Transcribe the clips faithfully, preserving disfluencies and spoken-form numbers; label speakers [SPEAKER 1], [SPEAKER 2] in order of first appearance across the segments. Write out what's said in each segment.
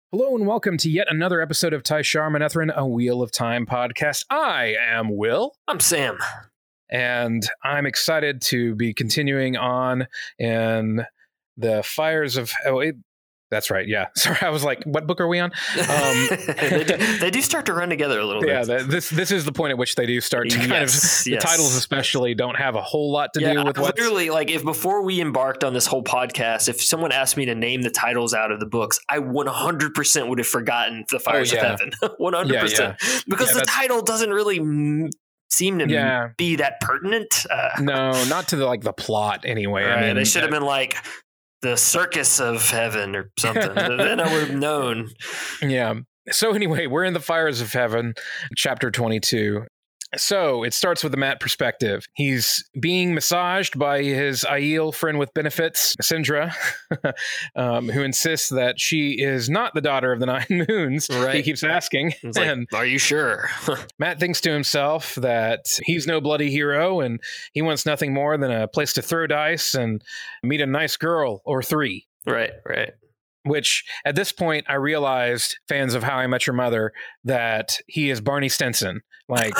[SPEAKER 1] Hello and welcome to yet another episode of Tishar Manethrin, a Wheel of Time podcast. I am Will.
[SPEAKER 2] I'm Sam.
[SPEAKER 1] And I'm excited to be continuing on in the Fires of... Oh, it, that's right, yeah. Sorry, I was like, what book are we on? Um,
[SPEAKER 2] they, do, they do start to run together a little
[SPEAKER 1] yeah,
[SPEAKER 2] bit.
[SPEAKER 1] Yeah, this this is the point at which they do start to kind
[SPEAKER 2] yes,
[SPEAKER 1] of... The
[SPEAKER 2] yes.
[SPEAKER 1] titles especially don't have a whole lot to
[SPEAKER 2] yeah,
[SPEAKER 1] do with what...
[SPEAKER 2] Literally, like, if before we embarked on this whole podcast, if someone asked me to name the titles out of the books, I one hundred percent would have forgotten The Fires
[SPEAKER 1] oh, yeah.
[SPEAKER 2] of Heaven. one hundred percent.
[SPEAKER 1] Yeah, yeah.
[SPEAKER 2] Because
[SPEAKER 1] yeah,
[SPEAKER 2] the title doesn't really... M- seem to
[SPEAKER 1] yeah.
[SPEAKER 2] be that pertinent. Uh,
[SPEAKER 1] no, not to the like the plot anyway.
[SPEAKER 2] Right,
[SPEAKER 1] I mean,
[SPEAKER 2] they should have been like the Circus of Heaven or something. Then I would have known.
[SPEAKER 1] Yeah. So anyway, we're in the Fires of Heaven, chapter twenty-two. So it starts with the Matt perspective. He's being massaged by his Aiel friend with benefits, Sindra, um, who insists that she is not the daughter of the Nine Moons.
[SPEAKER 2] Right.
[SPEAKER 1] He keeps asking.
[SPEAKER 2] It's like,
[SPEAKER 1] and
[SPEAKER 2] are you sure?
[SPEAKER 1] Matt thinks to himself that he's no bloody hero and he wants nothing more than a place to throw dice and meet a nice girl or three.
[SPEAKER 2] Right, right.
[SPEAKER 1] Which, at this point, I realized, fans of How I Met Your Mother, that he is Barney Stinson. Like,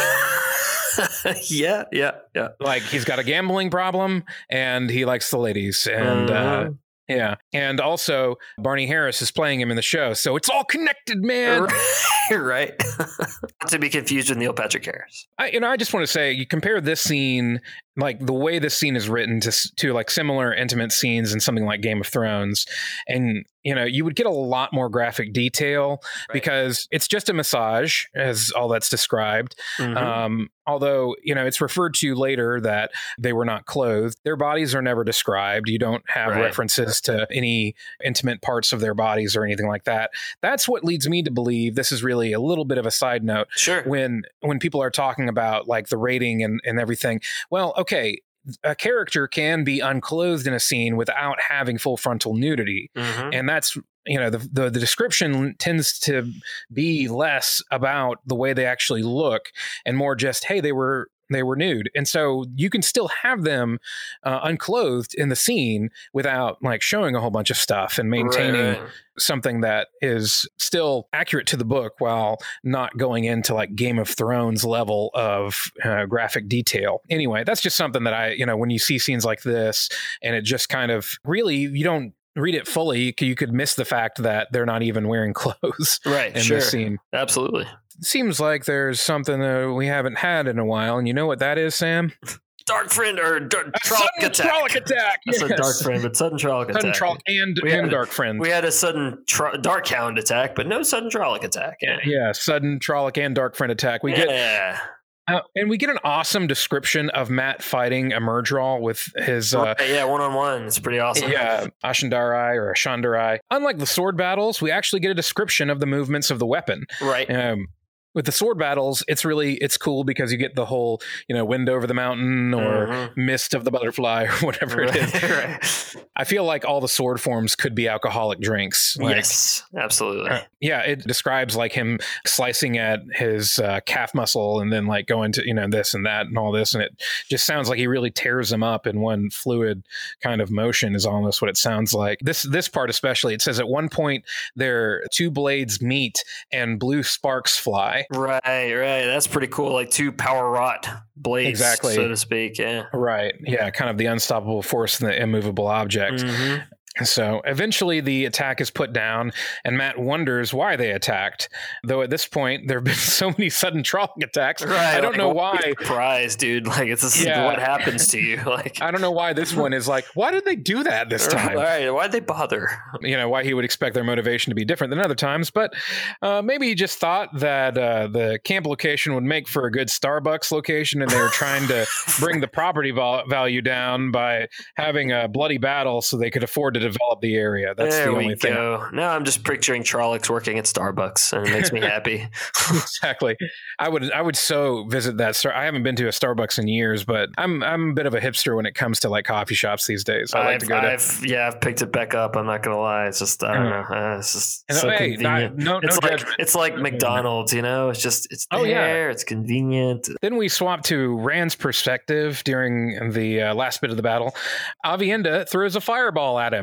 [SPEAKER 2] yeah, yeah, yeah.
[SPEAKER 1] Like, he's got a gambling problem, and he likes the ladies. And,
[SPEAKER 2] uh-huh.
[SPEAKER 1] uh, yeah. And also, Barney Harris is playing him in the show. So it's all connected, man.
[SPEAKER 2] Right. Not to be confused with Neil Patrick Harris.
[SPEAKER 1] I, you know, I just want to say, you compare this scene, like the way this scene is written to, to like similar intimate scenes in something like Game of Thrones. And, you know, you would get a lot more graphic detail right. because it's just a massage, as all that's described. Mm-hmm. Um, although, you know, it's referred to later that they were not clothed. Their bodies are never described. You don't have right. references to any intimate parts of their bodies or anything like that. That's what leads me to believe, this is really a little bit of a side note.
[SPEAKER 2] Sure.
[SPEAKER 1] When when people are talking about like the rating and, and everything, well, okay, a character can be unclothed in a scene without having full frontal nudity. Mm-hmm. And that's, you know, the, the the description tends to be less about the way they actually look and more just, hey, they were they were nude. And so you can still have them uh, unclothed in the scene without like showing a whole bunch of stuff and maintaining right. something that is still accurate to the book while not going into like Game of Thrones level of uh, graphic detail. Anyway, that's just something that I, you know, when you see scenes like this and it just kind of really, you don't read it fully, you could miss the fact that they're not even wearing clothes
[SPEAKER 2] right,
[SPEAKER 1] in
[SPEAKER 2] sure.
[SPEAKER 1] this scene.
[SPEAKER 2] Absolutely.
[SPEAKER 1] Seems like there's something that we haven't had in a while, and you know what that is, Sam?
[SPEAKER 2] Dark Friend or Dark Trolloc Attack.
[SPEAKER 1] Trolloc Attack.
[SPEAKER 2] That's
[SPEAKER 1] yes.
[SPEAKER 2] a Dark Friend, but sudden Trolloc Attack.
[SPEAKER 1] Sudden Trolloc and,
[SPEAKER 2] we
[SPEAKER 1] and
[SPEAKER 2] had,
[SPEAKER 1] Dark Friend.
[SPEAKER 2] We had a sudden tro- Dark Hound attack, but no sudden Trolloc Attack. Yeah,
[SPEAKER 1] yeah sudden Trolloc and Dark Friend attack. We
[SPEAKER 2] yeah.
[SPEAKER 1] get. Uh, and we get an awesome description of Matt fighting a Murdral with his... Uh,
[SPEAKER 2] right, yeah, one-on-one. It's pretty awesome.
[SPEAKER 1] Yeah, Ashandarai or Ashandarai. Unlike the sword battles, we actually get a description of the movements of the weapon.
[SPEAKER 2] Right.
[SPEAKER 1] Um, with the sword battles, it's really, it's cool because you get the whole, you know, wind over the mountain or mm-hmm. mist of the butterfly or whatever
[SPEAKER 2] right,
[SPEAKER 1] it is.
[SPEAKER 2] Right.
[SPEAKER 1] I feel like all the sword forms could be alcoholic drinks. Like,
[SPEAKER 2] yes, absolutely.
[SPEAKER 1] Uh, yeah, it describes like him slicing at his uh, calf muscle and then like going to, you know, this and that and all this. And it just sounds like he really tears them up in one fluid kind of motion is almost what it sounds like. This, this part especially, it says at one point their two blades meet and blue sparks fly.
[SPEAKER 2] Right, right. That's pretty cool. Like two power wrought blades,
[SPEAKER 1] exactly.
[SPEAKER 2] so to speak. Yeah.
[SPEAKER 1] Right. Yeah. Kind of the unstoppable force in the immovable object. Mm-hmm. So eventually the attack is put down and Matt wonders why they attacked. Though at this point, there have been so many sudden Trolloc attacks.
[SPEAKER 2] Right,
[SPEAKER 1] I don't
[SPEAKER 2] like,
[SPEAKER 1] know why.
[SPEAKER 2] Surprise, dude. Like it's just
[SPEAKER 1] yeah.
[SPEAKER 2] what happens to you. Like
[SPEAKER 1] I don't know why this one is like, why did they do that this time?
[SPEAKER 2] Right. Why'd they bother?
[SPEAKER 1] You know, why he would expect their motivation to be different than other times. But uh, maybe he just thought that uh, the camp location would make for a good Starbucks location and they were trying to bring the property val- value down by having a bloody battle so they could afford to develop the area. That's
[SPEAKER 2] there
[SPEAKER 1] the only
[SPEAKER 2] we
[SPEAKER 1] thing.
[SPEAKER 2] Go. Now I'm just picturing Trollocs working at Starbucks, and it makes me happy.
[SPEAKER 1] Exactly. I would. I would so visit that. Star- I haven't been to a Starbucks in years, but I'm. I'm a bit of a hipster when it comes to like coffee shops these days. I like
[SPEAKER 2] I've,
[SPEAKER 1] to go to.
[SPEAKER 2] I've, yeah, I've picked it back up. I'm not gonna lie. It's just I don't know. Uh, it's just
[SPEAKER 1] and
[SPEAKER 2] so
[SPEAKER 1] hey,
[SPEAKER 2] convenient.
[SPEAKER 1] Not, no,
[SPEAKER 2] it's
[SPEAKER 1] no
[SPEAKER 2] like
[SPEAKER 1] judgment.
[SPEAKER 2] it's like McDonald's. You know, it's just it's there.
[SPEAKER 1] Oh, yeah.
[SPEAKER 2] It's convenient.
[SPEAKER 1] Then we swap to Rand's perspective during the uh, last bit of the battle. Avienda throws a fireball at him.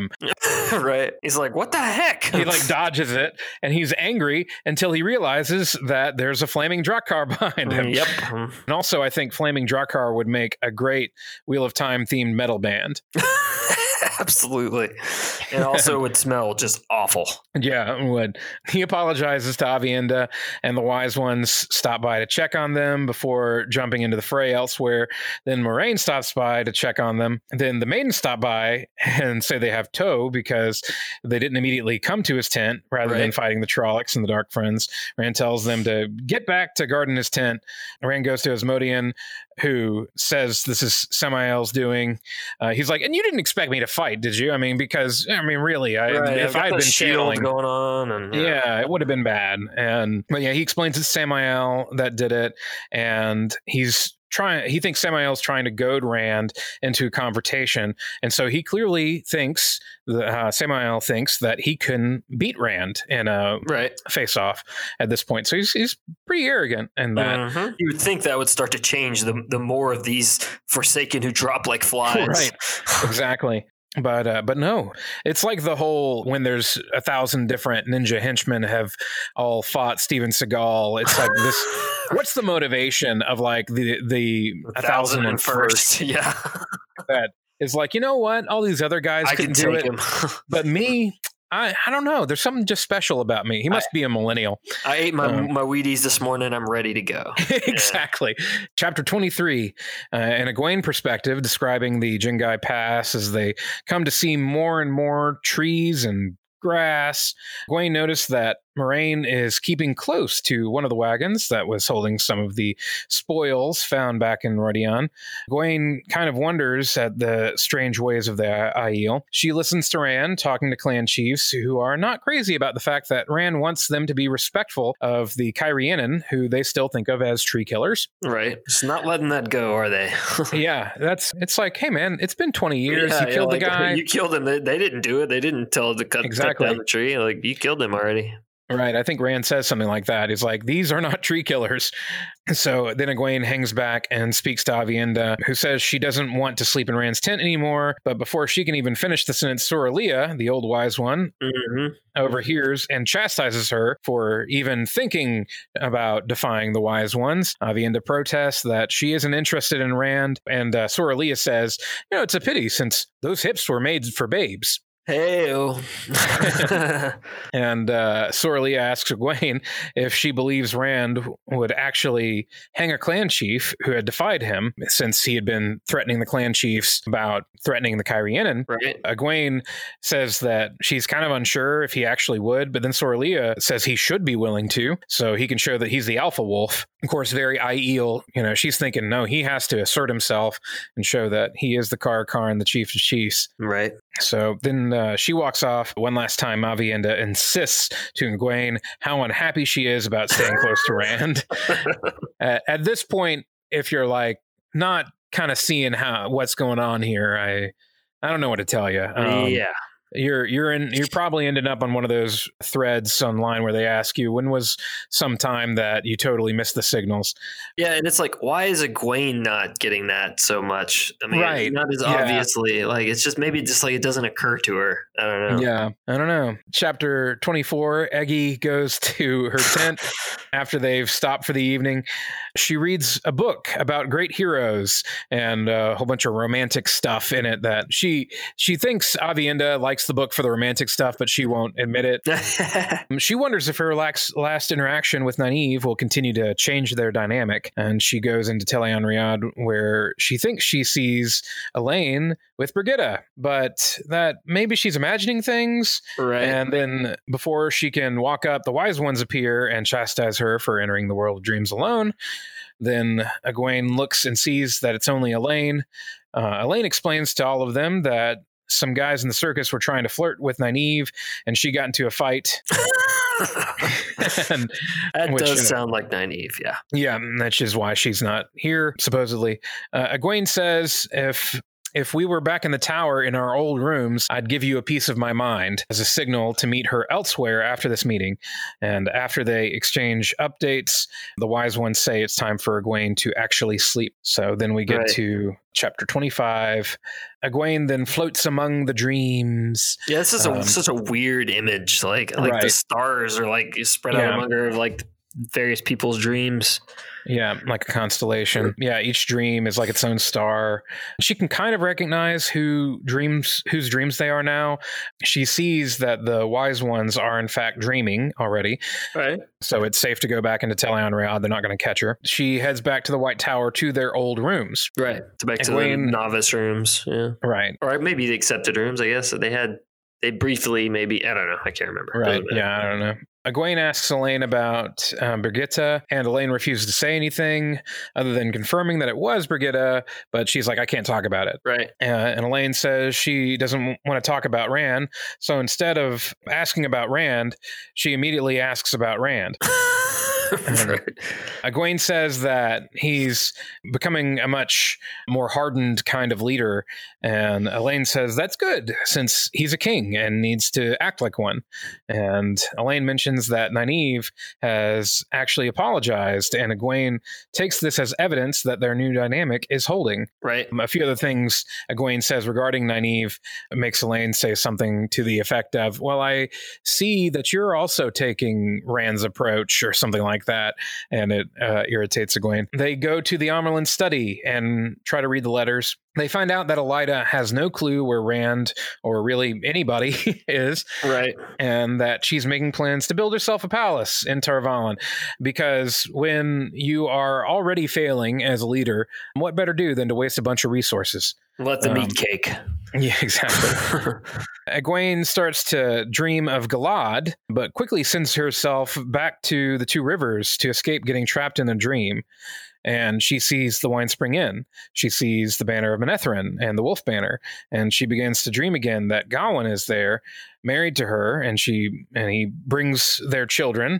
[SPEAKER 1] him.
[SPEAKER 2] Right. He's like, what the heck?
[SPEAKER 1] He like dodges it, and he's angry until he realizes that there's a flaming Drakkar behind him.
[SPEAKER 2] Yep.
[SPEAKER 1] And also, I think flaming Drakkar would make a great Wheel of Time themed metal band.
[SPEAKER 2] Absolutely. And also would smell just awful.
[SPEAKER 1] Yeah, it would. He apologizes to Aviendha, and the Wise Ones stop by to check on them before jumping into the fray elsewhere. Then Moiraine stops by to check on them. Then the Maidens stop by and say they have tow because they didn't immediately come to his tent rather right. than fighting the Trollocs and the Dark Friends. Rand tells them to get back to guarding his tent. Rand goes to Asmodean, who says this is Samael's doing. Uh, he's like, and you didn't expect me to fight, did you? I mean, because, I mean, really, I,
[SPEAKER 2] right,
[SPEAKER 1] if I had been channeling
[SPEAKER 2] going on, and
[SPEAKER 1] yeah. yeah, it would have been bad. And but yeah, he explains it's Samael that did it, and he's trying. He thinks Samael's trying to goad Rand into a confrontation, and so he clearly thinks uh, Samael thinks that he can beat Rand in a
[SPEAKER 2] right.
[SPEAKER 1] face-off at this point. So he's he's pretty arrogant in that.
[SPEAKER 2] Mm-hmm. You would think that would start to change the the more of these Forsaken who drop like flies.
[SPEAKER 1] Right, exactly. But uh, but no, it's like the whole when there's a thousand different ninja henchmen have all fought Steven Seagal. It's like this. What's the motivation of like the the
[SPEAKER 2] a thousand and first? Yeah,
[SPEAKER 1] that is like, you know what? All these other guys
[SPEAKER 2] I
[SPEAKER 1] can
[SPEAKER 2] do
[SPEAKER 1] it,
[SPEAKER 2] him.
[SPEAKER 1] But me. I, I don't know. There's something just special about me. He must I, be a millennial.
[SPEAKER 2] I ate my um, my Wheaties this morning. I'm ready to go.
[SPEAKER 1] Exactly. Yeah. Chapter twenty-three, uh, an Egwene perspective describing the Jingai Pass as they come to see more and more trees and grass. Egwene noticed that Moiraine is keeping close to one of the wagons that was holding some of the spoils found back in Rodion. Egwene kind of wonders at the strange ways of the Aiel. She listens to Rand talking to clan chiefs who are not crazy about the fact that Rand wants them to be respectful of the Cairhienin, who they still think of as tree killers.
[SPEAKER 2] Right. Just not letting that go, are they?
[SPEAKER 1] Yeah, that's it's like, hey man, it's been twenty years. Yeah, you killed
[SPEAKER 2] like,
[SPEAKER 1] the guy.
[SPEAKER 2] You killed him. They, they didn't do it. They didn't tell to cut,
[SPEAKER 1] exactly.
[SPEAKER 2] cut down the tree. Like, you killed him already.
[SPEAKER 1] Right. I think Rand says something like that. He's like, these are not tree killers. So then Egwene hangs back and speaks to Aviendha, who says she doesn't want to sleep in Rand's tent anymore. But before she can even finish the sentence, Sorilea, the old wise one,
[SPEAKER 2] mm-hmm.
[SPEAKER 1] overhears and chastises her for even thinking about defying the wise ones. Aviendha protests that she isn't interested in Rand. And uh, Sorilea says, you know, it's a pity since those hips were made for babes.
[SPEAKER 2] Hey-o.
[SPEAKER 1] And uh, Sorilea asks Egwene if she believes Rand would actually hang a clan chief who had defied him, since he had been threatening the clan chiefs about threatening the Cairhienin.
[SPEAKER 2] Right.
[SPEAKER 1] Egwene says that she's kind of unsure if he actually would, but then Sorilea says he should be willing to, so he can show that he's the alpha wolf. Of course, very Aiel, you know, she's thinking, no, he has to assert himself and show that he is the Car'a'carn, the chief of chiefs.
[SPEAKER 2] Right.
[SPEAKER 1] So then uh, she walks off. One last time, Aviendha insists to Egwene how unhappy she is about staying close to Rand. uh, at this point, if you're like not kind of seeing how what's going on here, I I don't know what to tell you. Um,
[SPEAKER 2] yeah.
[SPEAKER 1] You're you're in you're probably ended up on one of those threads online where they ask you when was some time that you totally missed the signals.
[SPEAKER 2] Yeah, and it's like, why is Egwene not getting that so much? I mean,
[SPEAKER 1] right.
[SPEAKER 2] not as
[SPEAKER 1] yeah.
[SPEAKER 2] obviously. Like, it's just maybe just like it doesn't occur to her. I don't know.
[SPEAKER 1] Yeah, I don't know. Chapter twenty-four, Eggie goes to her tent after they've stopped for the evening. She reads a book about great heroes and a whole bunch of romantic stuff in it that she she thinks Aviendha likes the book for the romantic stuff, but she won't admit it. She wonders if her last, last interaction with Nynaeve will continue to change their dynamic, and she goes into Tel'aran'rhiod where she thinks she sees Elaine with Brigitta, but that maybe she's imagining things.
[SPEAKER 2] Right.
[SPEAKER 1] And then before she can walk up, the wise ones appear and chastise her for entering the world of dreams alone. Then Egwene looks and sees that it's only Elaine. Uh, Elaine explains to all of them that some guys in the circus were trying to flirt with Nynaeve, and she got into a fight.
[SPEAKER 2] and, that which, does you know, sound like Nynaeve, yeah.
[SPEAKER 1] Yeah, that's just why she's not here, supposedly. Uh, Egwene says if If we were back in the tower in our old rooms, I'd give you a piece of my mind as a signal to meet her elsewhere after this meeting. And after they exchange updates, the wise ones say it's time for Egwene to actually sleep. So then we get right. to chapter twenty-five. Egwene then floats among the dreams.
[SPEAKER 2] Yeah, this is um, a, such a weird image. Like, like right. the stars are like spread yeah. out among her, like various people's dreams.
[SPEAKER 1] Yeah, like a constellation. Yeah, each dream is like its own star. She can kind of recognize who dreams, whose dreams they are now. She sees that the wise ones are in fact dreaming already.
[SPEAKER 2] Right.
[SPEAKER 1] So it's safe to go back into Teleon-Rayad. They're not going to catch her. She heads back to the White Tower to their old rooms.
[SPEAKER 2] Right. To back Egwene, to the novice rooms. Yeah.
[SPEAKER 1] Right.
[SPEAKER 2] Or maybe the accepted rooms, I guess. They had, they briefly maybe, I don't know. I can't remember.
[SPEAKER 1] Right. Yeah, I don't know. Egwene asks Elaine about um, Brigitte, and Elaine refuses to say anything other than confirming that it was Brigitte, but she's like, I can't talk about it.
[SPEAKER 2] Right.
[SPEAKER 1] Uh, and Elaine says she doesn't want to talk about Rand, so instead of asking about Rand, she immediately asks about Rand. Right. Egwene says that he's becoming a much more hardened kind of leader, and Elaine says that's good since he's a king and needs to act like one. And Elaine mentions that Nynaeve has actually apologized, and Egwene takes this as evidence that their new dynamic is holding.
[SPEAKER 2] Right.
[SPEAKER 1] Um, a few other things Egwene says regarding Nynaeve makes Elaine say something to the effect of, well, I see that you're also taking Rand's approach, or something like that, and it uh, irritates Egwene. They go to the Amerlin study and try to read the letters. They find out that Elaida has no clue where Rand, or really anybody, is.
[SPEAKER 2] Right.
[SPEAKER 1] And that she's making plans to build herself a palace in Tar Valon. Because when you are already failing as a leader, what better do than to waste a bunch of resources?
[SPEAKER 2] Let them um, eat cake.
[SPEAKER 1] Yeah, exactly. Egwene starts to dream of Galad, but quickly sends herself back to the Two Rivers to escape getting trapped in a dream. And she sees the Wine Spring Inn. She sees the banner of Manetheren and the Wolf Banner. And she begins to dream again that Gawain is there, married to her, and she and he brings their children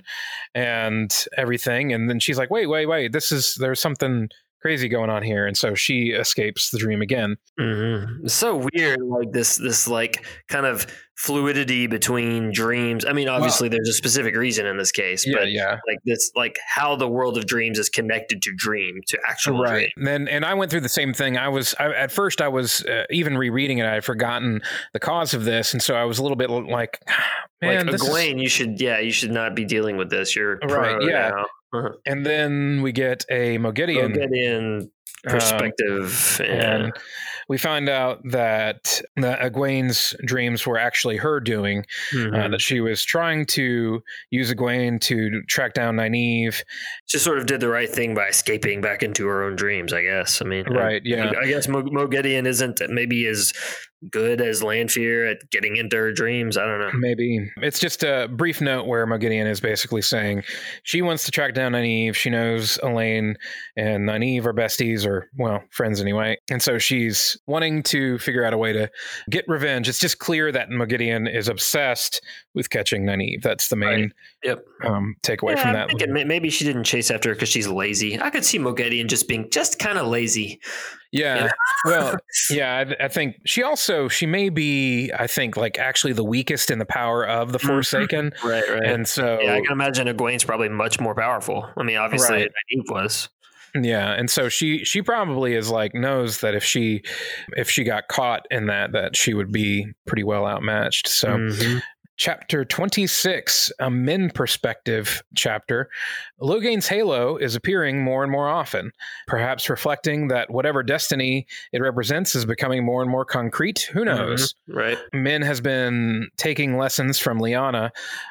[SPEAKER 1] and everything. And then she's like, wait, wait, wait, this is, there's something crazy going on here. And so she escapes the dream again.
[SPEAKER 2] Mm-hmm. It's so weird, like this this like kind of fluidity between dreams. I mean, obviously well, there's a specific reason in this case,
[SPEAKER 1] yeah,
[SPEAKER 2] but
[SPEAKER 1] yeah.
[SPEAKER 2] like this, like how the world of dreams is connected to dream, to actual
[SPEAKER 1] right.
[SPEAKER 2] dream.
[SPEAKER 1] And then, and I went through the same thing. I was I, at first I was uh, even rereading it, I had forgotten the cause of this, and so I was a little bit like, man,
[SPEAKER 2] like Egwene, you should yeah, you should not be dealing with this. You're
[SPEAKER 1] right, yeah.
[SPEAKER 2] Now. Uh-huh.
[SPEAKER 1] And then we get a Moghedien,
[SPEAKER 2] Moghedien perspective,
[SPEAKER 1] um, and we find out that the Egwene's dreams were actually her doing. Mm-hmm. Uh, that she was trying to use Egwene to track down Nynaeve.
[SPEAKER 2] She sort of did the right thing by escaping back into her own dreams, I guess. I mean,
[SPEAKER 1] right?
[SPEAKER 2] I,
[SPEAKER 1] yeah.
[SPEAKER 2] I guess Moghedien isn't maybe as good as Lanfear at getting into her dreams. I don't know.
[SPEAKER 1] Maybe. It's just a brief note where Moghedien is basically saying she wants to track down Nynaeve. She knows Elaine and Nynaeve are besties, or, well, friends anyway. And so she's wanting to figure out a way to get revenge. It's just clear that Moghedien is obsessed with catching Nynaeve. That's the main
[SPEAKER 2] right. yep.
[SPEAKER 1] um, takeaway
[SPEAKER 2] yeah,
[SPEAKER 1] from
[SPEAKER 2] I'm
[SPEAKER 1] that.
[SPEAKER 2] Thinking maybe she didn't chase after her because she's lazy. I could see Moghedien just being just kind of lazy.
[SPEAKER 1] Yeah. You know? Well, yeah, I, I think she also, she may be, I think, like actually the weakest in the power of the Forsaken.
[SPEAKER 2] Mm-hmm. Right, right.
[SPEAKER 1] And so.
[SPEAKER 2] Yeah, I can imagine Egwene's probably much more powerful. I mean, obviously, right. Nynaeve was.
[SPEAKER 1] Yeah, and so she she probably is like knows that if she if she got caught in that that she would be pretty well outmatched. So mm-hmm. Chapter twenty-six, a men perspective chapter. Loghain's halo is appearing more and more often, perhaps reflecting that whatever destiny it represents is becoming more and more concrete. Who knows?
[SPEAKER 2] Mm-hmm. Right.
[SPEAKER 1] Min has been taking lessons from Lyanna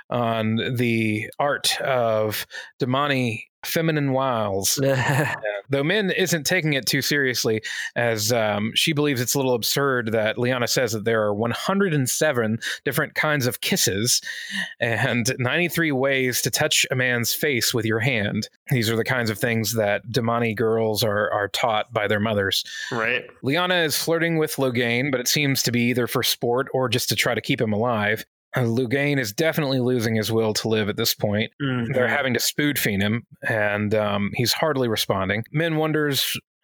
[SPEAKER 1] on the art of Damani feminine wiles. Yeah. Though Min isn't taking it too seriously, as um, she believes it's a little absurd that Lyanna says that there are one hundred seven different kinds of kisses and ninety-three ways to touch a man's face with your hand. These are the kinds of things that Damani girls are are taught by their mothers.
[SPEAKER 2] Right.
[SPEAKER 1] Lyanna is flirting with Loghain, but it seems to be either for sport or just to try to keep him alive. Uh, Loghain is definitely losing his will to live at this point. Mm-hmm. They're having to spood feed him, and um, he's hardly responding. Min wonders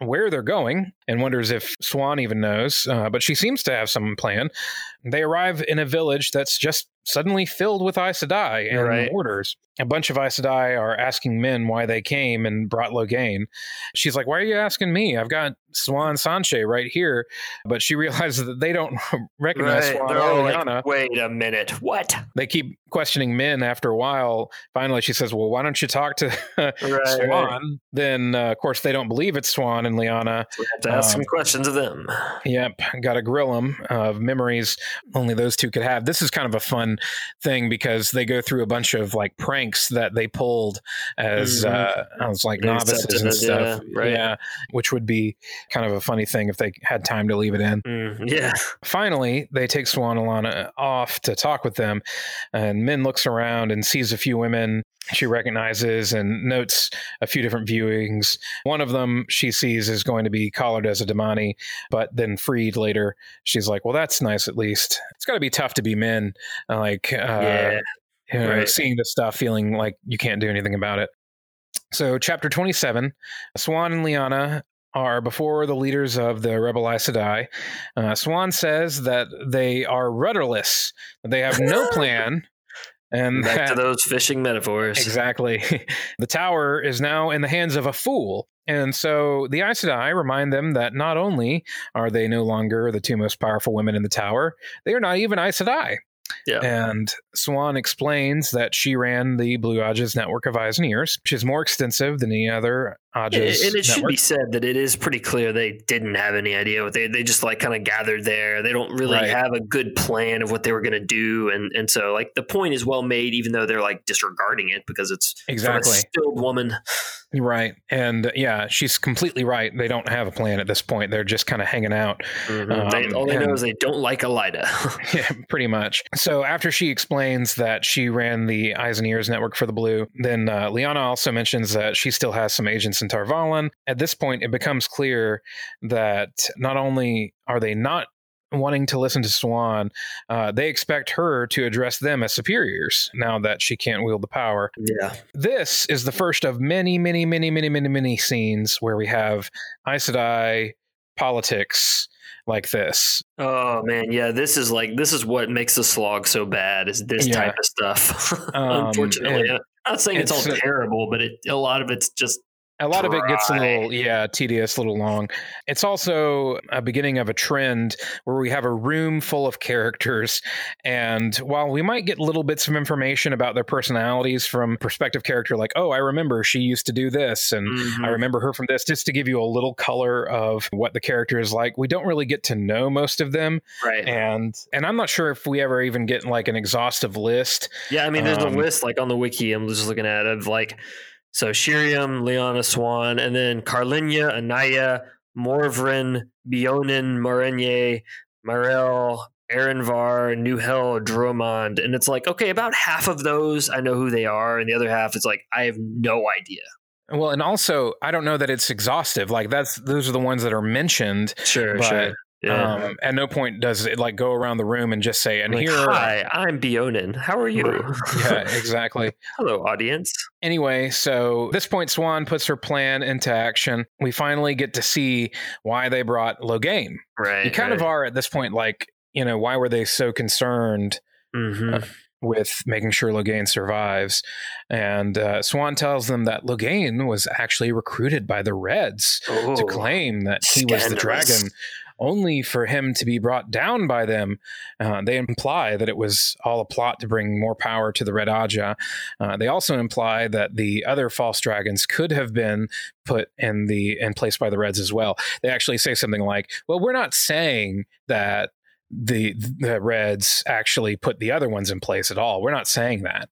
[SPEAKER 1] where they're going and wonders if Siuan even knows, uh, but she seems to have some plan. They arrive in a village that's just suddenly filled with Aes Sedai and
[SPEAKER 2] Right.
[SPEAKER 1] orders. A bunch of Aes Sedai are asking Min why they came and brought Logain. She's like, why are you asking me? I've got Siuan Sanche right here. But she realizes that they don't recognize
[SPEAKER 2] Right.
[SPEAKER 1] Siuan
[SPEAKER 2] They're
[SPEAKER 1] or
[SPEAKER 2] all
[SPEAKER 1] Lyanna.
[SPEAKER 2] like, wait a minute. What?
[SPEAKER 1] They keep questioning Min after a while. Finally, she says, well, why don't you talk to
[SPEAKER 2] Right,
[SPEAKER 1] Siuan?
[SPEAKER 2] right.
[SPEAKER 1] Then, uh, of course, they don't believe it's Siuan and Lyanna.
[SPEAKER 2] We have to ask
[SPEAKER 1] Um,
[SPEAKER 2] some questions of them.
[SPEAKER 1] Yep, got to grill them of memories only those two could have. This is kind of a fun thing because they go through a bunch of like pranks that they pulled as
[SPEAKER 2] Mhm.
[SPEAKER 1] uh, I was like
[SPEAKER 2] They
[SPEAKER 1] novices
[SPEAKER 2] accepted
[SPEAKER 1] and
[SPEAKER 2] it,
[SPEAKER 1] stuff.
[SPEAKER 2] yeah, right.
[SPEAKER 1] Yeah, which would be kind of a funny thing if they had time to leave it in.
[SPEAKER 2] Mm, yeah.
[SPEAKER 1] Finally, they take Siuan and Lyanna off to talk with them, and Min looks around and sees a few women she recognizes and notes a few different viewings. One of them she sees is going to be collared as a Damani, but then freed later. She's like, well, that's nice at least. It's got to be tough to be Min, uh, like, uh,
[SPEAKER 2] Yeah.
[SPEAKER 1] you know,
[SPEAKER 2] Right.
[SPEAKER 1] seeing this stuff, feeling like you can't do anything about it. So, chapter twenty-seven, Siuan and Lyanna are before the leaders of the rebel Aes Sedai. Uh, Siuan says that they are rudderless, that they have no plan. And
[SPEAKER 2] Back to
[SPEAKER 1] that-
[SPEAKER 2] those fishing metaphors.
[SPEAKER 1] Exactly. The tower is now in the hands of a fool. And so the Aes Sedai remind them that not only are they no longer the two most powerful women in the tower, they are not even Aes Sedai.
[SPEAKER 2] Yeah.
[SPEAKER 1] And Siuan explains that she ran the Blue Ajah's network of eyes and ears, which is more extensive than any other Ajah's
[SPEAKER 2] And it should
[SPEAKER 1] network.
[SPEAKER 2] be said that it is pretty clear they didn't have any idea what they they just like kind of gathered there. They don't really
[SPEAKER 1] Right.
[SPEAKER 2] have a good plan of what they were going to do, and and so like the point is well made, even though they're like disregarding it because it's from a
[SPEAKER 1] Exactly.
[SPEAKER 2] stilled woman.
[SPEAKER 1] Right. And uh, yeah, she's completely right. They don't have a plan at this point. They're just kind of hanging out.
[SPEAKER 2] Mhm. They-
[SPEAKER 1] Um,
[SPEAKER 2] all they know
[SPEAKER 1] and-
[SPEAKER 2] is they don't like Elida.
[SPEAKER 1] Yeah, pretty much. So after she explains that she ran the Eyes and Ears network for the Blue, then uh, Lyanna also mentions that she still has some agents in Tarvalin. At this point, it becomes clear that not only are they not wanting to listen to Siuan, uh, they expect her to address them as superiors now that she can't wield the power.
[SPEAKER 2] Yeah.
[SPEAKER 1] This is the first of many, many, many, many, many, many scenes where we have Aes Sedai politics like this.
[SPEAKER 2] Oh man, yeah. This is like this is what makes the slog so bad. Is this
[SPEAKER 1] Yeah.
[SPEAKER 2] type of stuff?
[SPEAKER 1] Um,
[SPEAKER 2] Unfortunately,
[SPEAKER 1] and
[SPEAKER 2] I'm not saying it's,
[SPEAKER 1] it's,
[SPEAKER 2] all
[SPEAKER 1] uh,
[SPEAKER 2] terrible, but it a lot of it's just
[SPEAKER 1] A lot of it gets a
[SPEAKER 2] Dry.
[SPEAKER 1] little, yeah, tedious, a little long. It's also a beginning of a trend where we have a room full of characters. And while we might get little bits of information about their personalities from perspective character, like, oh, I remember she used to do this, and
[SPEAKER 2] Mhm.
[SPEAKER 1] I remember her from this, just to give you a little color of what the character is like. We don't really get to know most of them.
[SPEAKER 2] right.
[SPEAKER 1] And and I'm not sure if we ever even get like an exhaustive list.
[SPEAKER 2] Yeah, I mean, there's
[SPEAKER 1] Um,
[SPEAKER 2] a list like on the wiki. I'm just looking at of like, so Shiriam, Lyanna, Siuan, and then Carlinia, Anaya, Morvrin, Bionin, Morenye, Marel, Erenvar, Nuhel, Dromond, and it's like, okay, about half of those I know who they are, and the other half is like I have no idea.
[SPEAKER 1] Well, and also I don't know that it's exhaustive. Like that's those are the ones that are mentioned.
[SPEAKER 2] Sure,
[SPEAKER 1] But,
[SPEAKER 2] sure. Yeah.
[SPEAKER 1] Um, at no point does it like go around the room and just say, and
[SPEAKER 2] Like,
[SPEAKER 1] here are
[SPEAKER 2] hi, I'm Bionin. How are you?
[SPEAKER 1] yeah, exactly.
[SPEAKER 2] Hello, audience.
[SPEAKER 1] Anyway, so at this point, Siuan puts her plan into action. We finally get to see why they brought Logain.
[SPEAKER 2] Right.
[SPEAKER 1] You kind of are at this point, like, you know, why were they so concerned
[SPEAKER 2] hmm
[SPEAKER 1] with making sure Logain survives? And uh, Siuan tells them that Logain was actually recruited by the Reds to claim that he was the
[SPEAKER 2] scandalous.
[SPEAKER 1] dragon, only for him to be brought down by them. Uh, they imply that it was all a plot to bring more power to the Red Ajah. Uh, they also imply that the other false dragons could have been put in the in place by the Reds as well. They actually say something like, "Well, we're not saying that the the Reds actually put the other ones in place at all. We're not saying that."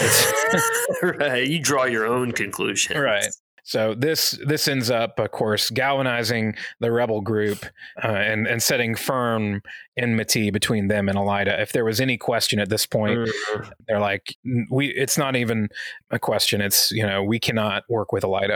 [SPEAKER 2] Right. You draw your own conclusions.
[SPEAKER 1] Right. So this this ends up, of course, galvanizing the rebel group uh, and and setting firm enmity between them and Elida. If there was any question at this point,
[SPEAKER 2] Mhm.
[SPEAKER 1] they're like, we. It's not even a question. It's, you know, we cannot work with Elida.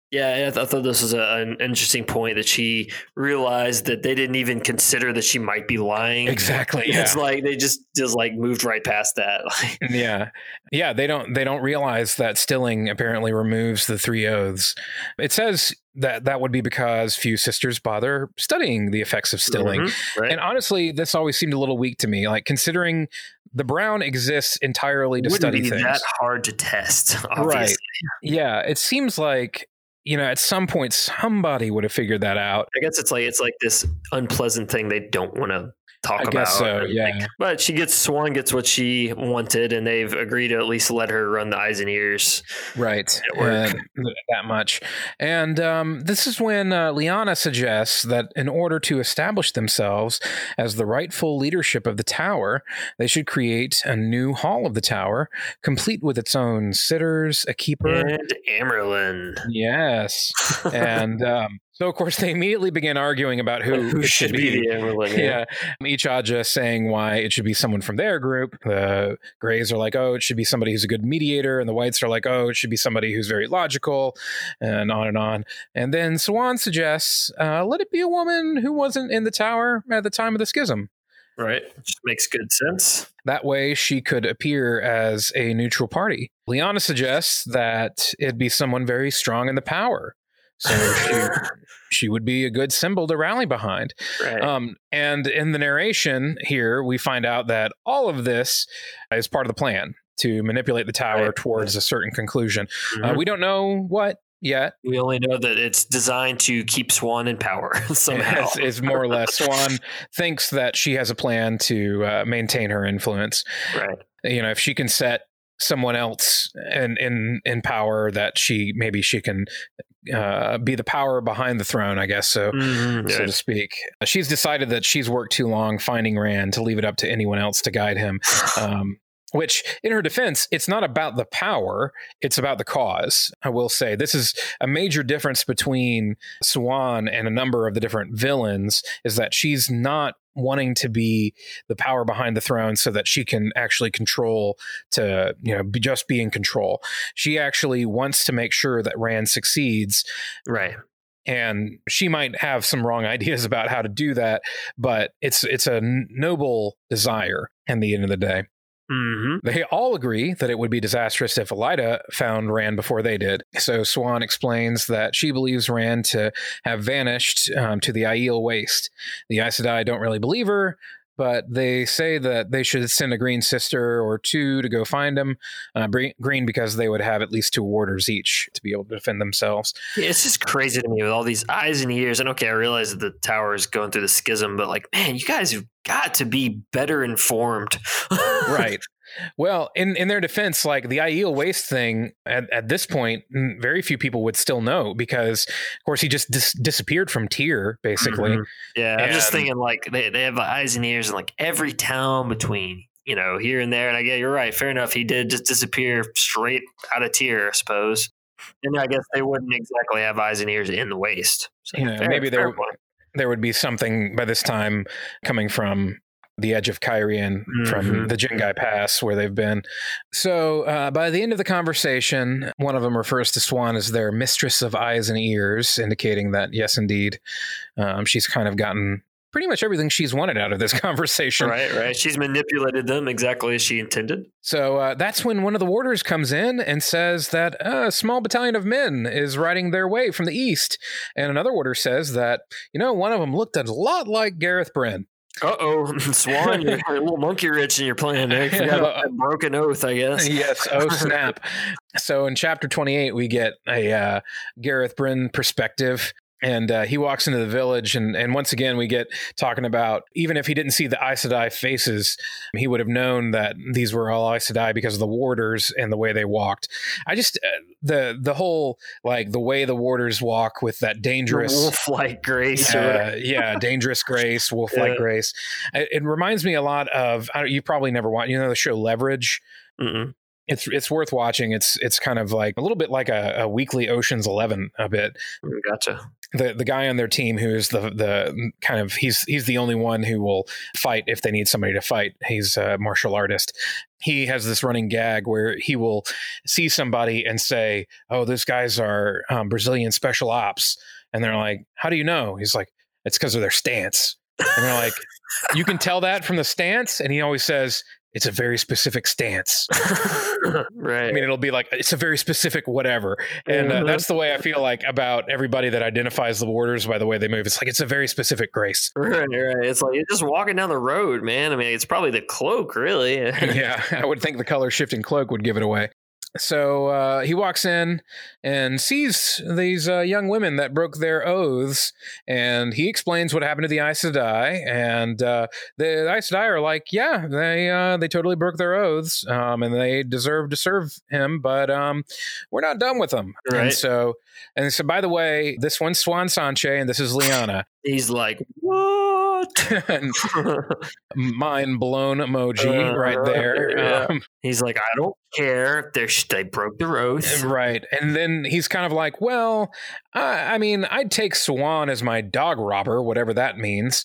[SPEAKER 2] Yeah, I, th- I thought this was a, an interesting point that she realized that they didn't even consider that she might be lying.
[SPEAKER 1] Exactly.
[SPEAKER 2] It's
[SPEAKER 1] Yeah.
[SPEAKER 2] like they just just like moved right past that.
[SPEAKER 1] Yeah. Yeah. They don't they don't realize that stilling apparently removes the three oaths. It says that that would be because few sisters bother studying the effects of stilling.
[SPEAKER 2] Mm-hmm, right.
[SPEAKER 1] And honestly, this always seemed a little weak to me. Like considering the brown exists entirely to
[SPEAKER 2] Wouldn't
[SPEAKER 1] study
[SPEAKER 2] be
[SPEAKER 1] things.
[SPEAKER 2] that hard to test, obviously.
[SPEAKER 1] Right. Yeah. It seems like, you know, at some point somebody would have figured that out.
[SPEAKER 2] I guess it's like it's like this unpleasant thing they don't want to talk
[SPEAKER 1] I
[SPEAKER 2] about.
[SPEAKER 1] guess so,
[SPEAKER 2] and,
[SPEAKER 1] yeah.
[SPEAKER 2] like, but she gets Swan gets what she wanted, and they've agreed to at least let her run the eyes and ears.
[SPEAKER 1] Right.
[SPEAKER 2] Network.
[SPEAKER 1] Uh, that much. And um, this is when uh, Lyanna suggests that in order to establish themselves as the rightful leadership of the tower, they should create a new hall of the tower, complete with its own sitters, a keeper.
[SPEAKER 2] And Amerlin.
[SPEAKER 1] Yes. and um, so, of course, they immediately begin arguing about who,
[SPEAKER 2] Who
[SPEAKER 1] it
[SPEAKER 2] should be the Amerlin?
[SPEAKER 1] Yeah. yeah. Each Aja saying why it should be someone from their group. The Greys are like, oh, it should be somebody who's a good mediator. And the Whites are like, oh, it should be somebody who's very logical, and on and on. And then Swan suggests, uh, let it be a woman who wasn't in the tower at the time of the schism.
[SPEAKER 2] Right. Which makes good sense.
[SPEAKER 1] That way she could appear as a neutral party. Lyanna suggests that it'd be someone very strong in the power. So she, she would be a good symbol to rally behind.
[SPEAKER 2] Right.
[SPEAKER 1] Um, and in the narration here, we find out that all of this is part of the plan to manipulate the tower
[SPEAKER 2] Right.
[SPEAKER 1] towards a certain conclusion.
[SPEAKER 2] Mm-hmm.
[SPEAKER 1] Uh, we don't know what yet.
[SPEAKER 2] We only know that it's designed to keep Swan in power somehow.
[SPEAKER 1] It's, it's more or less. Swan thinks that she has a plan to uh, maintain her influence.
[SPEAKER 2] Right.
[SPEAKER 1] You know, if she can set someone else in in in power, that she maybe she can uh, be the power behind the throne, I guess so,
[SPEAKER 2] mm-hmm,
[SPEAKER 1] so
[SPEAKER 2] yeah.
[SPEAKER 1] to speak. She's decided that she's worked too long finding Rand to leave it up to anyone else to guide him. Um, which, in her defense, it's not about the power, it's about the cause. I will say this is a major difference between Swan and a number of the different villains, is that she's not wanting to be the power behind the throne so that she can actually control, to, you know, be, just be in control. She actually wants to make sure that Rand succeeds.
[SPEAKER 2] Right.
[SPEAKER 1] And she might have some wrong ideas about how to do that, but it's it's a noble desire at the end of the day.
[SPEAKER 2] Mm-hmm.
[SPEAKER 1] They all agree that it would be disastrous if Elaida found Rand before they did. So Swan explains that she believes Rand to have vanished um, to the Aiel Waste. The Aes Sedai don't really believe her, but they say that they should send a green sister or two to go find him. Uh, green because they would have at least two warders each to be able to defend themselves.
[SPEAKER 2] Yeah, it's just crazy to me with all these eyes and ears. And okay, I realize that the tower is going through the schism, but like, man, you guys have got to be better informed.
[SPEAKER 1] Right. Well, in, in their defense, like the Aiel Waste thing, at, at this point, very few people would still know because, of course, he just dis- disappeared from Tyr, basically.
[SPEAKER 2] Mm-hmm. Yeah,
[SPEAKER 1] and,
[SPEAKER 2] I'm just thinking like they, they have eyes and ears in like every town between, you know, here and there. And I get you're right. Fair enough. He did just disappear straight out of Tyr, I suppose. And I guess they wouldn't exactly have eyes and ears in the Waste. So
[SPEAKER 1] you know,
[SPEAKER 2] fair,
[SPEAKER 1] maybe there,
[SPEAKER 2] point.
[SPEAKER 1] there would be something by this time coming from the edge of Cairhien, mm-hmm. from the Jingai Pass where they've been. So uh, by the end of the conversation, one of them refers to Swan as their mistress of eyes and ears, indicating that, yes, indeed, um, she's kind of gotten pretty much everything she's wanted out of this conversation.
[SPEAKER 2] Right, right. She's manipulated them exactly as she intended.
[SPEAKER 1] So uh, that's when one of the warders comes in and says that uh, a small battalion of men is riding their way from the east. And another warder says that, you know, one of them looked a lot like Gareth Bryn.
[SPEAKER 2] Uh-oh, Swan, you're a little monkey rich in your plan there. You forgot about that broken oath, I guess.
[SPEAKER 1] Yes, oh snap. So in chapter twenty-eight, we get a uh, Gareth Bryn perspective. And uh, he walks into the village, and, and once again, we get talking about, even if he didn't see the Aes Sedai faces, he would have known that these were all Aes Sedai because of the warders and the way they walked. I just, uh, the the whole, like, the way the warders walk with that dangerous...
[SPEAKER 2] wolf-like grace.
[SPEAKER 1] Uh, yeah, dangerous grace, wolf-like yeah. grace. It, it reminds me a lot of, I don't, you probably never watched, you know the show Leverage?
[SPEAKER 2] Mm-mm.
[SPEAKER 1] It's it's worth watching. It's it's kind of like a little bit like a, a weekly Ocean's Eleven a bit.
[SPEAKER 2] Gotcha.
[SPEAKER 1] The the guy on their team who is the the kind of he's he's the only one who will fight if they need somebody to fight. He's a martial artist. He has this running gag where he will see somebody and say, "Oh, those guys are um, Brazilian special ops," and they're like, "How do you know?" He's like, "It's because of their stance." And they're like, "You can tell that from the stance?" And he always says, "It's a very specific stance."
[SPEAKER 2] Right.
[SPEAKER 1] I mean, it'll be like, it's a very specific whatever. And uh, that's the way I feel like about everybody that identifies the Warders by the way they move. It's like, it's a very specific grace.
[SPEAKER 2] Right, right. It's like, you're just walking down the road, man. I mean, it's probably the cloak, really.
[SPEAKER 1] Yeah, I would think the color shifting cloak would give it away. So uh, he walks in and sees these uh, young women that broke their oaths, and he explains what happened to the Aes Sedai, and uh, the Aes Sedai are like, yeah, they uh, they totally broke their oaths, um, and they deserve to serve him, but um, we're not done with them.
[SPEAKER 2] Right.
[SPEAKER 1] And so, and so, by the way, this one's Swan Sanche, and this is Lyanna.
[SPEAKER 2] He's like, what?
[SPEAKER 1] Mind blown emoji uh, right there.
[SPEAKER 2] Yeah. Um, he's like, I don't care. They're, they broke their oath.
[SPEAKER 1] Right. And then he's kind of like, well, I, I mean, I'd take Swan as my dog robber, whatever that means.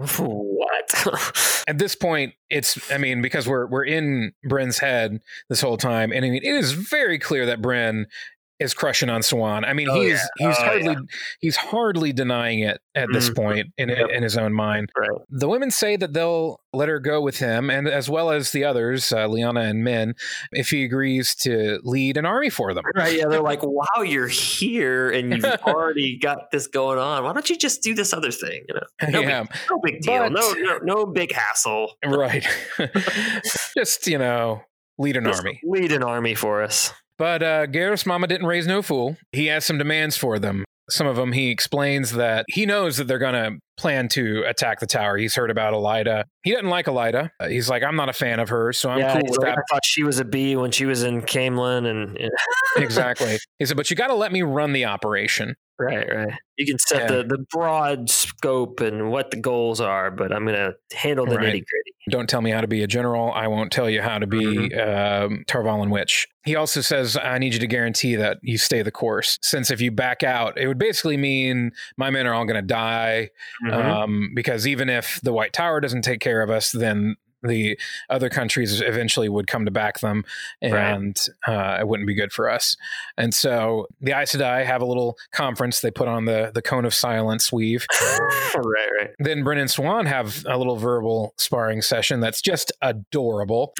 [SPEAKER 2] What?
[SPEAKER 1] At this point, it's, I mean, because we're we're in Bryn's head this whole time. And I mean, it is very clear that Bryn is crushing on Swan. I mean,
[SPEAKER 2] oh,
[SPEAKER 1] he's
[SPEAKER 2] yeah.
[SPEAKER 1] he's
[SPEAKER 2] oh,
[SPEAKER 1] hardly
[SPEAKER 2] yeah.
[SPEAKER 1] he's hardly denying it at this mm-hmm. point in yep. in his own mind.
[SPEAKER 2] Right.
[SPEAKER 1] The women say that they'll let her go with him, and as well as the others, uh, Lyanna and Min, if he agrees to lead an army for them.
[SPEAKER 2] Right? Yeah, they're like, "Wow, you're here, and you've already got this going on. Why don't you just do this other thing?" You know, no,
[SPEAKER 1] yeah.
[SPEAKER 2] big, no big deal,
[SPEAKER 1] but,
[SPEAKER 2] no, no, no big hassle.
[SPEAKER 1] Right? Just you know, lead an
[SPEAKER 2] just
[SPEAKER 1] army.
[SPEAKER 2] Lead an army for us.
[SPEAKER 1] But uh, Gareth's mama didn't raise no fool. He has some demands for them. Some of them, he explains that he knows that they're going to plan to attack the tower. He's heard about Elaida. He doesn't like Elaida. Uh, he's like, I'm not a fan of her, so I'm
[SPEAKER 2] yeah,
[SPEAKER 1] cool with
[SPEAKER 2] like,
[SPEAKER 1] that.
[SPEAKER 2] I thought she was a bee when she was in Camelin. And yeah.
[SPEAKER 1] Exactly. He said, but you got to let me run the operation.
[SPEAKER 2] Right, right. You can set yeah. the, the broad scope and what the goals are, but I'm going to handle the right. nitty gritty.
[SPEAKER 1] Don't tell me how to be a general. I won't tell you how to be mm-hmm. um, Tar-Valon Witch. He also says, I need you to guarantee that you stay the course. Since if you back out, it would basically mean my men are all going to die. Mm-hmm. Um, because even if the White Tower doesn't take care of us, then the other countries eventually would come to back them, and right. uh, it wouldn't be good for us. And so the Aes Sedai have a little conference. They put on the, the cone of silence weave.
[SPEAKER 2] right, right.
[SPEAKER 1] Then Bryn and Swan have a little verbal sparring session that's just adorable.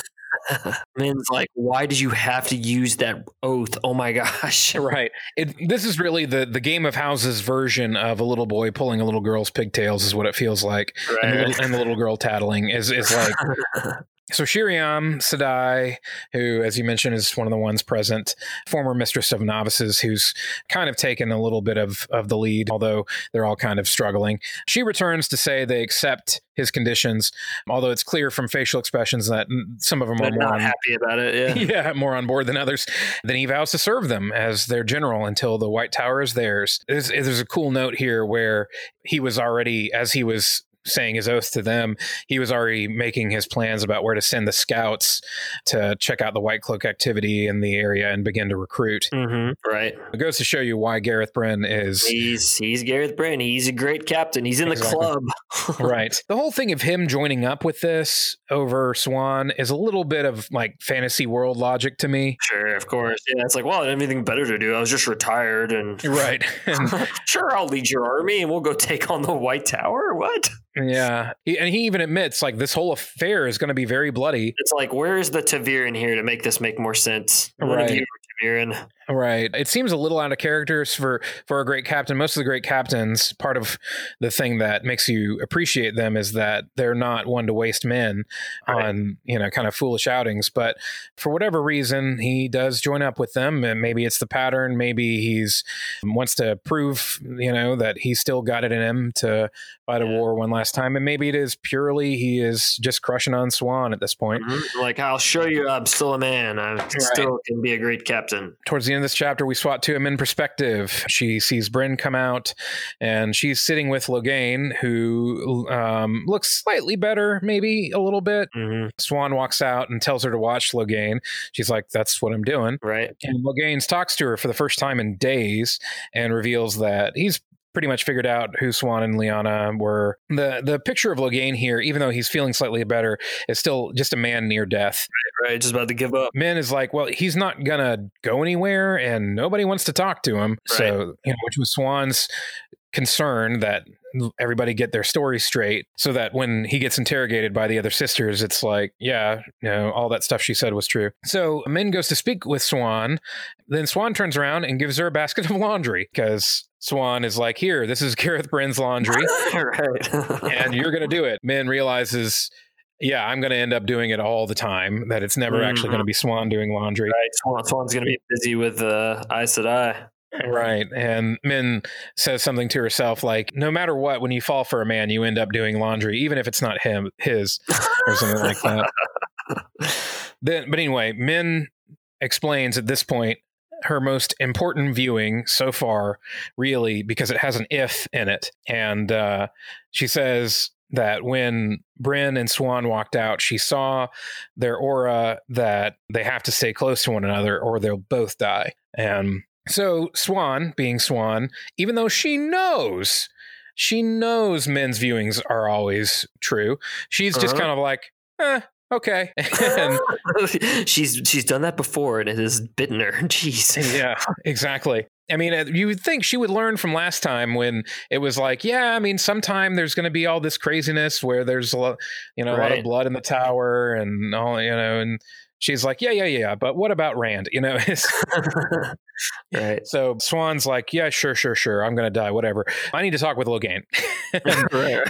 [SPEAKER 2] Min's like, why did you have to use that oath? Oh my gosh.
[SPEAKER 1] Right. It, this is really the, the Game of Houses version of a little boy pulling a little girl's pigtails is what it feels like.
[SPEAKER 2] Right.
[SPEAKER 1] And, the little, and the little girl tattling is, is like... So Sheriam Sedai, who, as you mentioned, is one of the ones present, former mistress of novices, who's kind of taken a little bit of, of the lead, although they're all kind of struggling. She returns to say they accept his conditions, although it's clear from facial expressions that some of them
[SPEAKER 2] they're
[SPEAKER 1] are more
[SPEAKER 2] not
[SPEAKER 1] on,
[SPEAKER 2] happy about it. Yeah.
[SPEAKER 1] yeah, more on board than others. Then he vows to serve them as their general until the White Tower is theirs. There's, there's a cool note here where he was already, as he was saying his oath to them, he was already making his plans about where to send the scouts to check out the White Cloak activity in the area and begin to recruit.
[SPEAKER 2] Mm-hmm. Right.
[SPEAKER 1] It goes to show you why Gareth Bryn is...
[SPEAKER 2] He's he's Gareth Bryn. He's a great captain. He's in exactly. the club.
[SPEAKER 1] Right. The whole thing of him joining up with this over Swan is a little bit of like fantasy world logic to me.
[SPEAKER 2] Sure, of course. Yeah, it's like, well, I had anything better to do. I was just retired. and
[SPEAKER 1] Right. And,
[SPEAKER 2] sure, I'll lead your army and we'll go take on the White Tower. What?
[SPEAKER 1] Yeah. He, and he even admits like this whole affair is going to be very bloody.
[SPEAKER 2] It's like, where is the ta'veren here to make this make more sense? One
[SPEAKER 1] right.
[SPEAKER 2] of you are ta'veren.
[SPEAKER 1] Right. It seems a little out of character for, for a great captain. Most of the great captains, part of the thing that makes you appreciate them is that they're not one to waste men right. on, you know, kind of foolish outings. But for whatever reason, he does join up with them. And maybe it's the pattern. Maybe he's wants to prove, you know, that he's still got it in him to fight a yeah. war one last time. And maybe it is purely he is just crushing on Swan at this point.
[SPEAKER 2] Mm-hmm. Like, I'll show you I'm still a man. I right. still can be a great captain.
[SPEAKER 1] Towards the end end of this chapter, we swap to a Min perspective. She sees Bryn come out, and she's sitting with Logain, who um, looks slightly better, maybe a little bit. Mm-hmm. Siuan walks out and tells her to watch Logain. She's like, that's what I'm doing.
[SPEAKER 2] Right.
[SPEAKER 1] And Logain talks to her for the first time in days and reveals that he's pretty much figured out who Siuan and Lyanna were. The the picture of Logain here, even though he's feeling slightly better, is still just a man near death.
[SPEAKER 2] Right, right, just about to give up.
[SPEAKER 1] Min is like, well, he's not gonna go anywhere, and nobody wants to talk to him. Right. So, you know, which was Siuan's concern, that everybody get their story straight, so that when he gets interrogated by the other sisters, it's like, yeah, you know, all that stuff she said was true. So Min goes to speak with Siuan. Then Siuan turns around and gives her a basket of laundry, because Siuan is like, here, this is Gareth Bryn's laundry.
[SPEAKER 2] Right.
[SPEAKER 1] And you're going to do it. Min realizes, yeah, I'm going to end up doing it all the time, that it's never mm-hmm. actually going to be Siuan doing laundry.
[SPEAKER 2] Right. Siuan, Siuan's going to be busy with uh, Aes Sedai.
[SPEAKER 1] Right. And Min says something to herself like, no matter what, when you fall for a man, you end up doing laundry, even if it's not him, his, or something like that. Then, but anyway, Min explains at this point her most important viewing so far, really, because it has an if in it. And uh, she says that when Bryn and Siuan walked out, she saw their aura, that they have to stay close to one another or they'll both die. And so Siuan, being Siuan, even though she knows, she knows Min's viewings are always true, she's uh-huh. just kind of like, eh, okay. And
[SPEAKER 2] she's she's done that before, and it has bitten her. Jeez.
[SPEAKER 1] Yeah, exactly. I mean, you would think she would learn from last time when it was like, yeah, I mean, sometime there's going to be all this craziness where there's a lot, you know, right. a lot of blood in the tower and all, you know, and she's like, yeah, yeah, yeah. But what about Rand? You know,
[SPEAKER 2] right.
[SPEAKER 1] So Siuan's like, yeah, sure, sure, sure. I'm going to die. Whatever. I need to talk with Logain.
[SPEAKER 2] Right.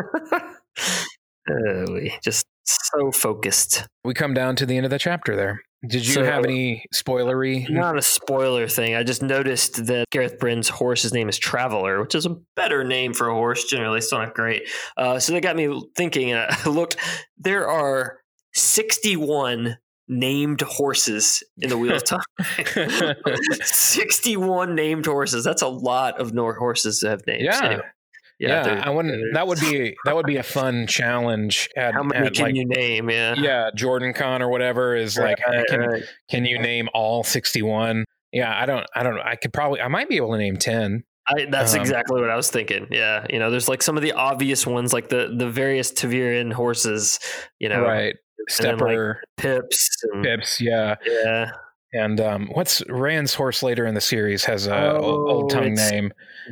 [SPEAKER 2] Oh, just so focused.
[SPEAKER 1] We come down to the end of the chapter there. Did you so, have any spoilery?
[SPEAKER 2] Not a spoiler thing. I just noticed that Gareth Bryn's horse's name is Traveler, which is a better name for a horse generally. It's not great. Uh, so that got me thinking. And I looked, there are sixty-one named horses in the Wheel of Time. sixty-one named horses. That's a lot of Nor horses to have names.
[SPEAKER 1] Yeah.
[SPEAKER 2] Anyway.
[SPEAKER 1] Yeah, yeah I wouldn't. That would be that would be a fun challenge. At,
[SPEAKER 2] How many
[SPEAKER 1] at
[SPEAKER 2] can
[SPEAKER 1] like,
[SPEAKER 2] you name? Yeah,
[SPEAKER 1] yeah. Jordan Con or whatever is right, like, right, can right. can you name all sixty-one? Yeah, I don't. I don't know. I could probably. I might be able to name ten.
[SPEAKER 2] I, that's um, exactly what I was thinking. Yeah, you know, there's like some of the obvious ones, like the the various Taviran horses. You know,
[SPEAKER 1] right? Stepper,
[SPEAKER 2] like Pips, and,
[SPEAKER 1] Pips. Yeah,
[SPEAKER 2] yeah.
[SPEAKER 1] And um, what's Rand's horse later in the series has a
[SPEAKER 2] oh,
[SPEAKER 1] old tongue name,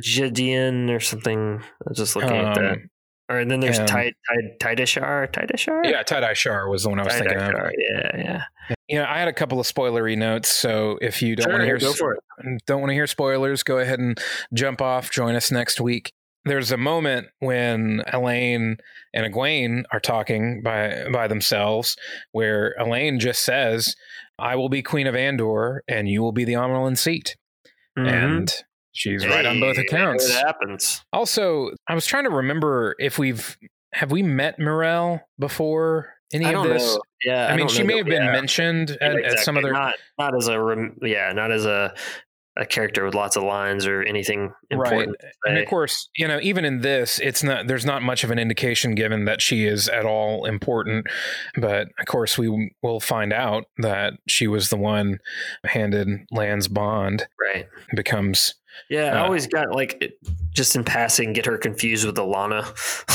[SPEAKER 2] Jadian or something. I was just looking um, at that. Or and then there's Tide Tidashar. Tidashar.
[SPEAKER 1] Yeah, Tidashar was the one I was thinking of.
[SPEAKER 2] Yeah, yeah.
[SPEAKER 1] You know, I had a couple of spoilery notes, so if you don't
[SPEAKER 2] sure,
[SPEAKER 1] want to hear
[SPEAKER 2] go for it.
[SPEAKER 1] don't want to hear spoilers, go ahead and jump off. Join us next week. There's a moment when Elaine and Egwene are talking by by themselves, where Elaine just says, I will be Queen of Andor, and you will be the Amyrlin seat. Mm-hmm. And she's hey, right on both accounts.
[SPEAKER 2] It happens.
[SPEAKER 1] Also, I was trying to remember if we've have we met Morel before any
[SPEAKER 2] I
[SPEAKER 1] of
[SPEAKER 2] don't
[SPEAKER 1] this.
[SPEAKER 2] Know. Yeah,
[SPEAKER 1] I, I mean, she may have been
[SPEAKER 2] yeah.
[SPEAKER 1] mentioned
[SPEAKER 2] yeah,
[SPEAKER 1] at,
[SPEAKER 2] exactly.
[SPEAKER 1] at some other.
[SPEAKER 2] Not not as a yeah, not as a. a character with lots of lines or anything important.
[SPEAKER 1] Right. And of course, you know, even in this, it's not, there's not much of an indication given that she is at all important, but of course we will find out that she was the one who handed Lan's bond.
[SPEAKER 2] Right.
[SPEAKER 1] Becomes.
[SPEAKER 2] Yeah. Uh, I always got like, just in passing, get her confused with Alana.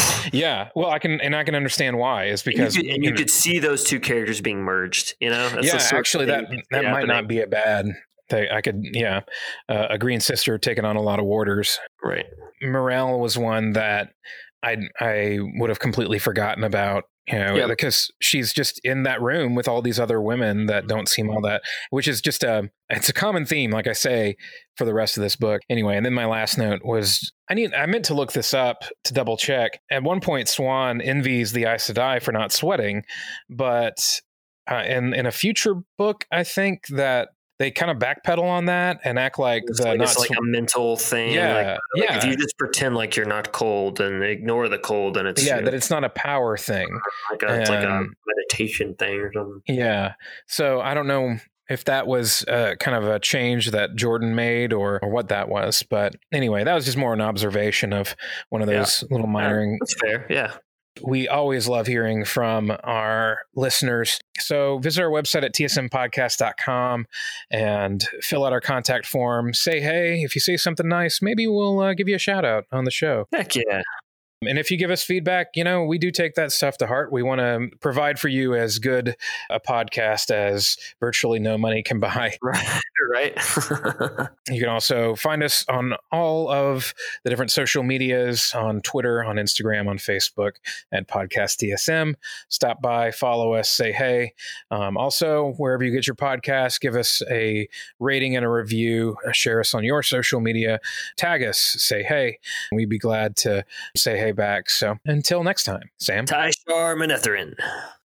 [SPEAKER 1] Yeah. Well, I can, and I can understand why is because.
[SPEAKER 2] And you could, and you could see those two characters being merged, you know? That's
[SPEAKER 1] yeah, actually that, that might happening. Not be a bad They, I could, yeah, uh, a Green Sister taking on a lot of warders.
[SPEAKER 2] Right.
[SPEAKER 1] Morel was one that I I would have completely forgotten about, you know, yep. because she's just in that room with all these other women that don't seem all that, which is just a, it's a common theme, like I say, for the rest of this book. Anyway, and then my last note was, I need, I meant to look this up to double check. At one point, Siuan envies the Aes Sedai for not sweating, but uh, in, in a future book, I think that they kind of backpedal on that and act like
[SPEAKER 2] it's
[SPEAKER 1] the
[SPEAKER 2] like,
[SPEAKER 1] not
[SPEAKER 2] it's like
[SPEAKER 1] sw-
[SPEAKER 2] a mental thing.
[SPEAKER 1] Yeah,
[SPEAKER 2] like, like
[SPEAKER 1] yeah.
[SPEAKER 2] If you just pretend like you're not cold and ignore the cold, then it's
[SPEAKER 1] yeah,
[SPEAKER 2] you know,
[SPEAKER 1] that it's not a power thing.
[SPEAKER 2] Like a, it's like a meditation thing or something.
[SPEAKER 1] Yeah. So I don't know if that was uh, kind of a change that Jordan made or, or what that was. But anyway, that was just more an observation of one of those yeah. little minor.
[SPEAKER 2] That's fair. Yeah.
[SPEAKER 1] We always love hearing from our listeners. So visit our website at t s m podcast dot com and fill out our contact form. Say hey. If you say something nice, maybe we'll uh, give you a shout out on the show.
[SPEAKER 2] Heck yeah.
[SPEAKER 1] And if you give us feedback, you know, we do take that stuff to heart. We want to provide for you as good a podcast as virtually no money can buy.
[SPEAKER 2] Right. Right.
[SPEAKER 1] You can also find us on all of the different social medias, on Twitter, on Instagram, on Facebook at Podcast T S M. Stop by, follow us, say hey. Um, also, wherever you get your podcast, give us a rating and a review. Share us on your social media. Tag us, say hey. We'd be glad to say hey back. So until next time, Sam.
[SPEAKER 2] Tyshar Manetheren.